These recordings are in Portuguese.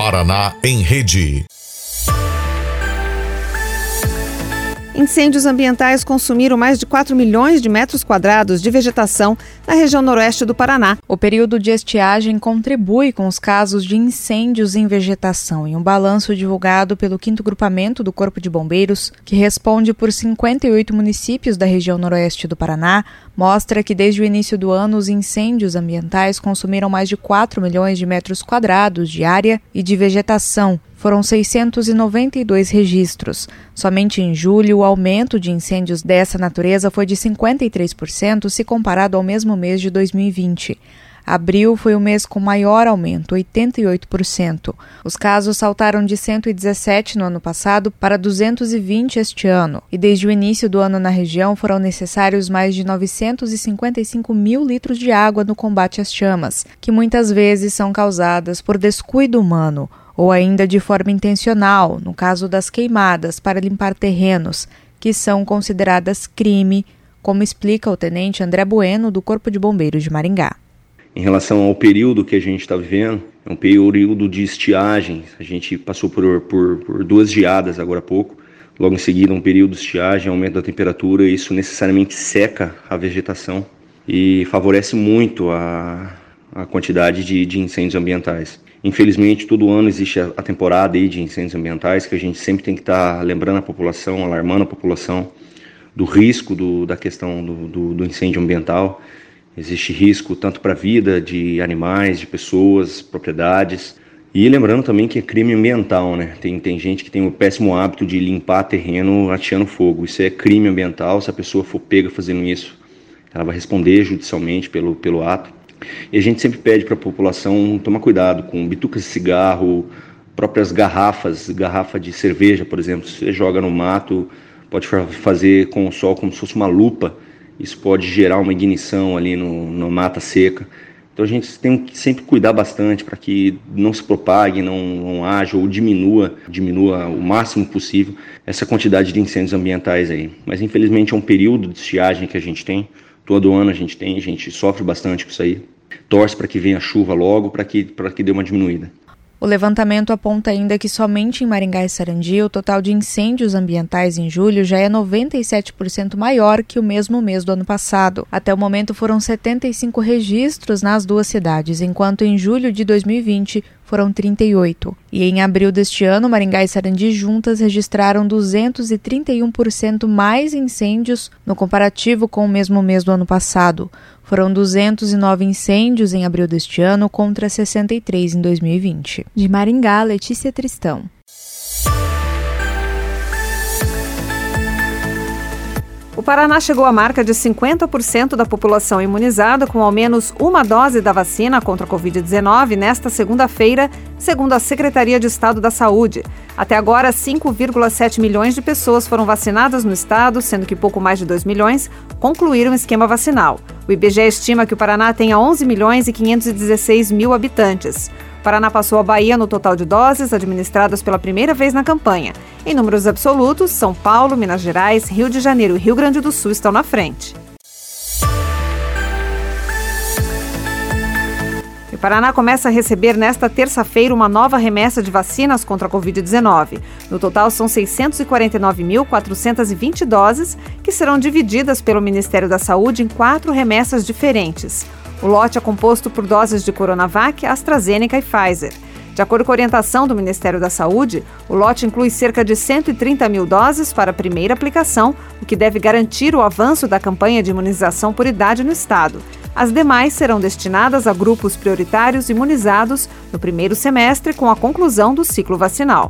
Paraná em Rede. Incêndios ambientais consumiram mais de 4 milhões de metros quadrados de vegetação na região noroeste do Paraná. O período de estiagem contribui com os casos de incêndios em vegetação. Em um balanço divulgado pelo 5º Grupamento do Corpo de Bombeiros, que responde por 58 municípios da região noroeste do Paraná, mostra que desde o início do ano os incêndios ambientais consumiram mais de 4 milhões de metros quadrados de área e de vegetação. Foram 692 registros. Somente em julho, o aumento de incêndios dessa natureza foi de 53% se comparado ao mesmo mês de 2020. Abril foi o mês com maior aumento, 88%. Os casos saltaram de 117 no ano passado para 220 este ano. E desde o início do ano na região foram necessários mais de 955 mil litros de água no combate às chamas, que muitas vezes são causadas por descuido humano, ou ainda de forma intencional, no caso das queimadas para limpar terrenos, que são consideradas crime, como explica o tenente André Bueno, do Corpo de Bombeiros de Maringá. Em relação ao período que a gente está vivendo, é um período de estiagem. A gente passou por 2 geadas agora há pouco. Logo em seguida, um período de estiagem, aumento da temperatura, e isso necessariamente seca a vegetação e favorece muito a quantidade de incêndios ambientais. Infelizmente, todo ano existe a temporada aí de incêndios ambientais, que a gente sempre tem que estar lembrando a população, alarmando a população do risco da questão do incêndio ambiental. Existe risco tanto para a vida de animais, de pessoas, propriedades. E lembrando também que é crime ambiental, né? Tem gente que tem o péssimo hábito de limpar terreno ateando fogo. Isso é crime ambiental. Se a pessoa for pega fazendo isso, ela vai responder judicialmente pelo ato. E a gente sempre pede para a população tomar cuidado com bitucas de cigarro, próprias garrafa de cerveja, por exemplo. Se você joga no mato, pode fazer com o sol como se fosse uma lupa. Isso pode gerar uma ignição ali no mata seca. Então a gente tem que sempre cuidar bastante para que não se propague, não haja ou diminua o máximo possível essa quantidade de incêndios ambientais aí. Mas infelizmente é um período de estiagem que a gente tem. Todo ano a gente sofre bastante com isso aí. Torce para que venha a chuva logo, para que dê uma diminuída. O levantamento aponta ainda que somente em Maringá e Sarandi o total de incêndios ambientais em julho já é 97% maior que o mesmo mês do ano passado. Até o momento foram 75 registros nas 2 cidades, enquanto em julho de 2020 foram 38. E em abril deste ano, Maringá e Sarandi juntas registraram 231% mais incêndios no comparativo com o mesmo mês do ano passado. Foram 209 incêndios em abril deste ano contra 63 em 2020. De Maringá, Letícia Tristão. O Paraná chegou à marca de 50% da população imunizada com ao menos uma dose da vacina contra a Covid-19 nesta segunda-feira, segundo a Secretaria de Estado da Saúde. Até agora, 5,7 milhões de pessoas foram vacinadas no estado, sendo que pouco mais de 2 milhões concluíram o esquema vacinal. O IBGE estima que o Paraná tenha 11 milhões e 516 mil habitantes. O Paraná passou a Bahia no total de doses administradas pela primeira vez na campanha. Em números absolutos, São Paulo, Minas Gerais, Rio de Janeiro e Rio Grande do Sul estão na frente. O Paraná começa a receber nesta terça-feira uma nova remessa de vacinas contra a Covid-19. No total, são 649.420 doses, que serão divididas pelo Ministério da Saúde em 4 remessas diferentes. O lote é composto por doses de Coronavac, AstraZeneca e Pfizer. De acordo com a orientação do Ministério da Saúde, o lote inclui cerca de 130 mil doses para a primeira aplicação, o que deve garantir o avanço da campanha de imunização por idade no estado. As demais serão destinadas a grupos prioritários imunizados no primeiro semestre com a conclusão do ciclo vacinal.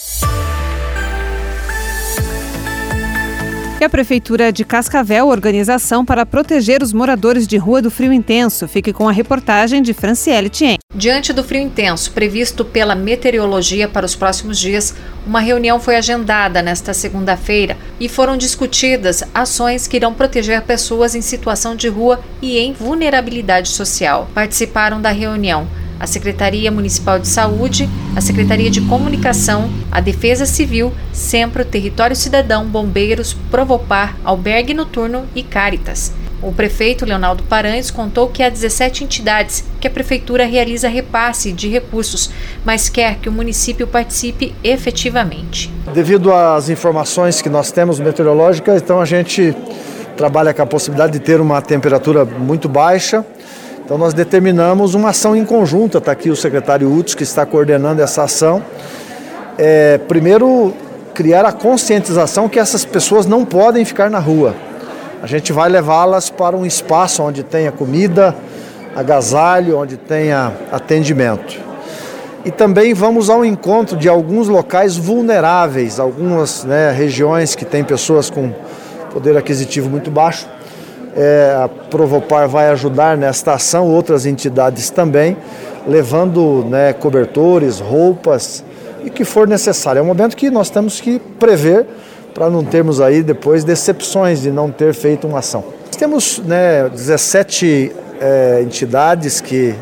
E a Prefeitura de Cascavel organiza ação para proteger os moradores de rua do frio intenso. Fique com a reportagem de Franciele Tien. Diante do frio intenso previsto pela meteorologia para os próximos dias, uma reunião foi agendada nesta segunda-feira e foram discutidas ações que irão proteger pessoas em situação de rua e em vulnerabilidade social. Participaram da reunião a Secretaria Municipal de Saúde, a Secretaria de Comunicação, a Defesa Civil, Sempre, Território Cidadão, Bombeiros, Provopar, Albergue Noturno e Cáritas. O prefeito Leonardo Paranhos contou que há 17 entidades que a prefeitura realiza repasse de recursos, mas quer que o município participe efetivamente. Devido às informações que nós temos meteorológicas, então a gente trabalha com a possibilidade de ter uma temperatura muito baixa. Então nós determinamos uma ação em conjunto, está aqui o secretário Hudson que está coordenando essa ação. Primeiro, criar a conscientização que essas pessoas não podem ficar na rua. A gente vai levá-las para um espaço onde tenha comida, agasalho, onde tenha atendimento. E também vamos ao encontro de alguns locais vulneráveis, algumas regiões que têm pessoas com poder aquisitivo muito baixo. A Provopar vai ajudar nesta ação, outras entidades também, levando cobertores, roupas e o que for necessário. É um momento que nós temos que prever para não termos aí depois decepções de não ter feito uma ação. Nós temos 17 entidades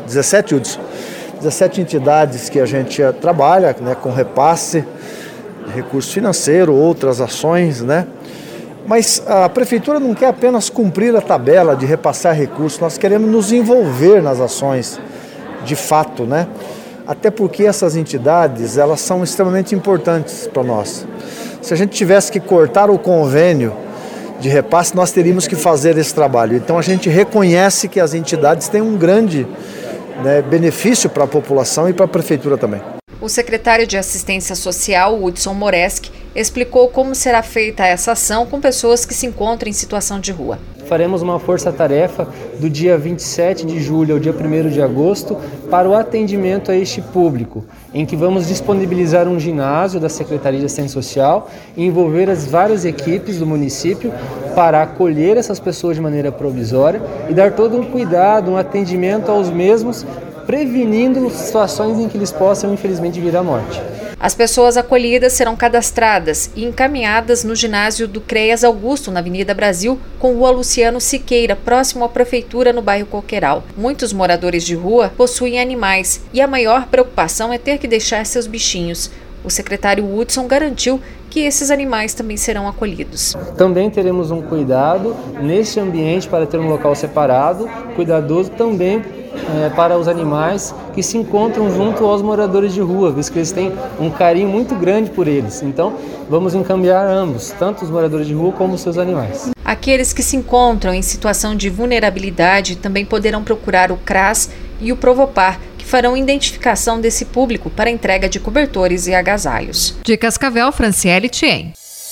17 entidades que a gente trabalha com repasse, recurso financeiro, outras ações, Mas a prefeitura não quer apenas cumprir a tabela de repassar recursos, nós queremos nos envolver nas ações de fato, Até porque essas entidades, elas são extremamente importantes para nós. Se a gente tivesse que cortar o convênio de repasse, nós teríamos que fazer esse trabalho. Então a gente reconhece que as entidades têm um grande benefício para a população e para a prefeitura também. O secretário de Assistência Social, Hudson Moreski, explicou como será feita essa ação com pessoas que se encontram em situação de rua. Faremos uma força-tarefa do dia 27 de julho ao dia 1º de agosto para o atendimento a este público, em que vamos disponibilizar um ginásio da Secretaria de Assistência Social e envolver as várias equipes do município para acolher essas pessoas de maneira provisória e dar todo um cuidado, um atendimento aos mesmos, prevenindo situações em que eles possam, infelizmente, vir à morte. As pessoas acolhidas serão cadastradas e encaminhadas no ginásio do CREAS Augusto, na Avenida Brasil, com Rua Luciano Siqueira, próximo à prefeitura, no bairro Coqueiral. Muitos moradores de rua possuem animais e a maior preocupação é ter que deixar seus bichinhos. O secretário Hudson garantiu que esses animais também serão acolhidos. Também teremos um cuidado neste ambiente para ter um local separado, cuidadoso também para os animais que se encontram junto aos moradores de rua, visto que eles têm um carinho muito grande por eles. Então, vamos encaminhar ambos, tanto os moradores de rua como os seus animais. Aqueles que se encontram em situação de vulnerabilidade também poderão procurar o CRAS e o Provopar, que farão identificação desse público para entrega de cobertores e agasalhos. De Cascavel, Franciele Tien.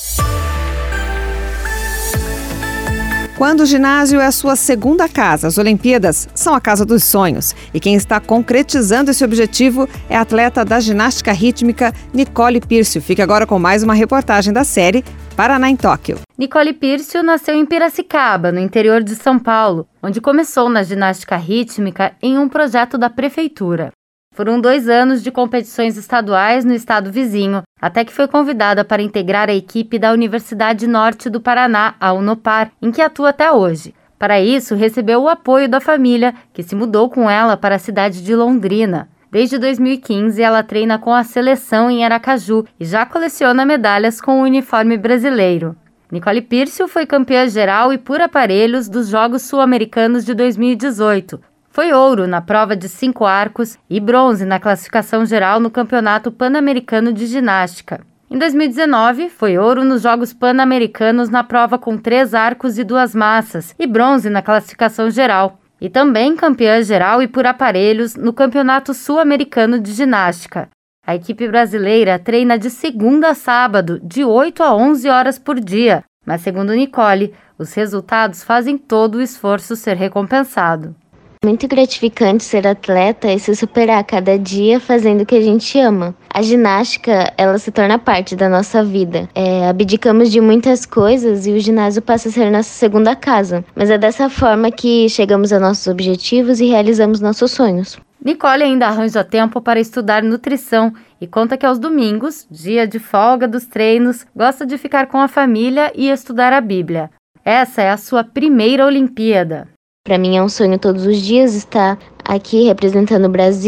Quando o ginásio é a sua segunda casa, as Olimpíadas são a casa dos sonhos. E quem está concretizando esse objetivo é a atleta da ginástica rítmica Nicole Pírcio. Fique agora com mais uma reportagem da série Paraná em Tóquio. Nicole Pírcio nasceu em Piracicaba, no interior de São Paulo, onde começou na ginástica rítmica em um projeto da prefeitura. Foram 2 anos de competições estaduais no estado vizinho, até que foi convidada para integrar a equipe da Universidade Norte do Paraná, a Unopar, em que atua até hoje. Para isso, recebeu o apoio da família, que se mudou com ela para a cidade de Londrina. Desde 2015, ela treina com a seleção em Aracaju e já coleciona medalhas com o uniforme brasileiro. Nicole Pírcio foi campeã geral e por aparelhos dos Jogos Sul-Americanos de 2018. Foi ouro na prova de 5 arcos e bronze na classificação geral no Campeonato Pan-Americano de Ginástica. Em 2019, foi ouro nos Jogos Pan-Americanos na prova com 3 arcos e 2 massas e bronze na classificação geral. E também campeã geral e por aparelhos no Campeonato Sul-Americano de Ginástica. A equipe brasileira treina de segunda a sábado, de 8 a 11 horas por dia. Mas, segundo Nicole, os resultados fazem todo o esforço ser recompensado. Muito gratificante ser atleta e se superar a cada dia fazendo o que a gente ama. A ginástica, ela se torna parte da nossa vida. Abdicamos de muitas coisas e o ginásio passa a ser nossa segunda casa. Mas é dessa forma que chegamos a nossos objetivos e realizamos nossos sonhos. Nicole ainda arranja tempo para estudar nutrição e conta que aos domingos, dia de folga dos treinos, gosta de ficar com a família e estudar a Bíblia. Essa é a sua primeira Olimpíada. Para mim é um sonho todos os dias estar aqui representando o Brasil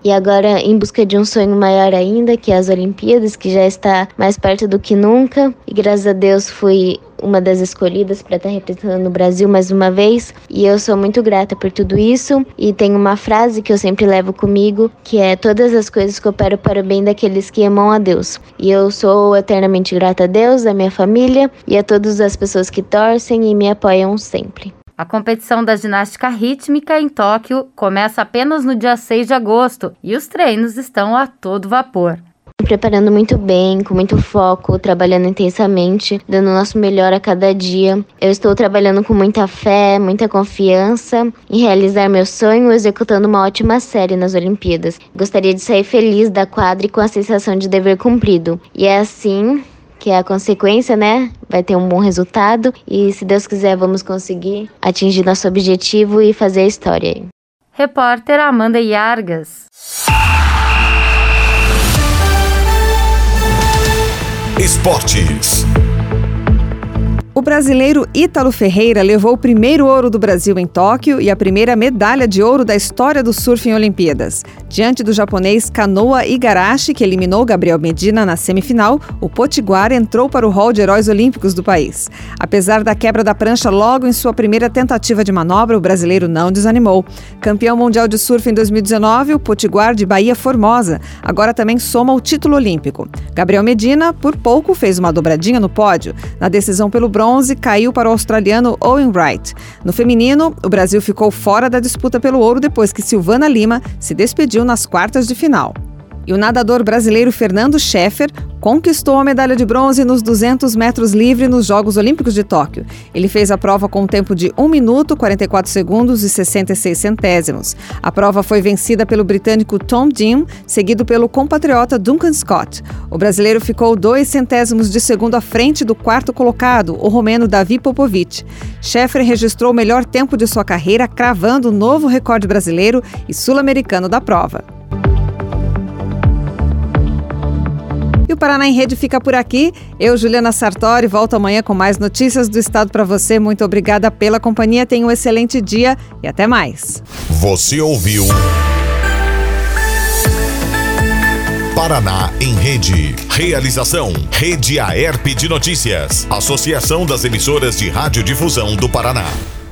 e agora em busca de um sonho maior ainda, que é as Olimpíadas, que já está mais perto do que nunca. E graças a Deus fui uma das escolhidas para estar representando o Brasil mais uma vez, e eu sou muito grata por tudo isso. E tem uma frase que eu sempre levo comigo, que é: todas as coisas cooperam para o bem daqueles que amam a Deus. E eu sou eternamente grata a Deus, a minha família e a todas as pessoas que torcem e me apoiam sempre. A competição da ginástica rítmica em Tóquio começa apenas no dia 6 de agosto e os treinos estão a todo vapor. Preparando muito bem, com muito foco, trabalhando intensamente, dando o nosso melhor a cada dia. Eu estou trabalhando com muita fé, muita confiança em realizar meu sonho, executando uma ótima série nas Olimpíadas. Gostaria de sair feliz da quadra e com a sensação de dever cumprido. E é assim que é a consequência, né? Vai ter um bom resultado e, se Deus quiser, vamos conseguir atingir nosso objetivo e fazer a história aí. Repórter Amanda Iargas. Esportes. O brasileiro Ítalo Ferreira levou o primeiro ouro do Brasil em Tóquio e a primeira medalha de ouro da história do surf em Olimpíadas. Diante do japonês Kanoa Igarashi, que eliminou Gabriel Medina na semifinal, o potiguar entrou para o hall de heróis olímpicos do país. Apesar da quebra da prancha logo em sua primeira tentativa de manobra, o brasileiro não desanimou. Campeão mundial de surf em 2019, o potiguar de Bahia Formosa agora também soma o título olímpico. Gabriel Medina, por pouco, fez uma dobradinha no pódio. Na decisão pelo bronze, caiu para o australiano Owen Wright. No feminino, o Brasil ficou fora da disputa pelo ouro depois que Silvana Lima se despediu nas quartas de final. E o nadador brasileiro Fernando Scheffer conquistou a medalha de bronze nos 200 metros livre nos Jogos Olímpicos de Tóquio. Ele fez a prova com um tempo de 1 minuto, 44 segundos e 66 centésimos. A prova foi vencida pelo britânico Tom Dean, seguido pelo compatriota Duncan Scott. O brasileiro ficou 2 centésimos de segundo à frente do quarto colocado, o romeno Davi Popovic. Scheffer registrou o melhor tempo de sua carreira, cravando o novo recorde brasileiro e sul-americano da prova. E o Paraná em Rede fica por aqui. Eu, Juliana Sartori, volto amanhã com mais notícias do estado para você. Muito obrigada pela companhia. Tenha um excelente dia e até mais. Você ouviu Paraná em Rede. Realização: Rede Aerp de Notícias. Associação das Emissoras de Radiodifusão do Paraná.